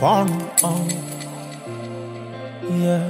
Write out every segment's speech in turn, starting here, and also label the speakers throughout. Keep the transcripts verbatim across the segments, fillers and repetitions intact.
Speaker 1: on, on. Yeah.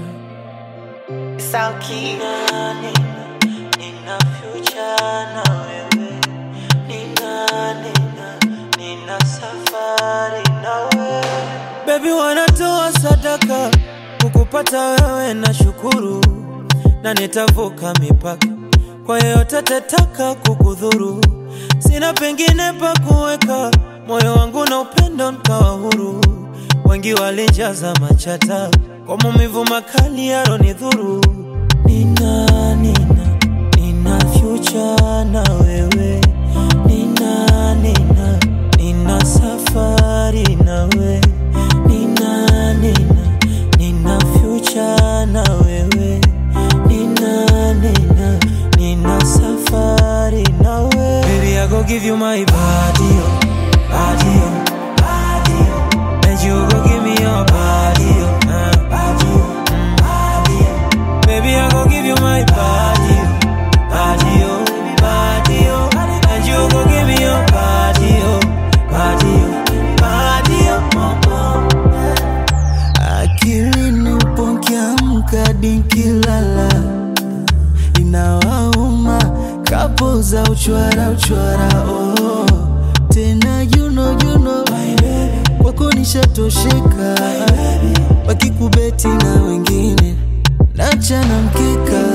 Speaker 2: Sauki na nina, nina future na wewe. Nina, nina, nina safari na wewe.
Speaker 1: Baby wanatoa sadaka kukupata wewe na shukuru, na nitavuka mipaka kwa yote tetaka kukudhuru. Sina pengine pa kuweka moyo wangu na upendo nikawa huru. Wengi walijaza machata kwa maumivu makali yaronidhuru. Nina, nina, nina future na wewe. Nina, nina, nina safari na wewe. Nina, nina, nina future na wewe. Nina, nina, nina safari na wewe. Baby, I go give you my body, oh, body, oh, body, oh. And you go give me your body, oh, uh, body, oh, mm, body, oh. Baby, I go give you my body, oh, body, oh, body, oh. And you go give me your body, oh, body, oh, body, oh, oh, oh.
Speaker 3: Akilini upokiamka nikilala, inawauma kapoza uchwara uchwara, oh. Tena you know, you know, wako nishatosheka. Wakikubeti na wengine nachana mkeka.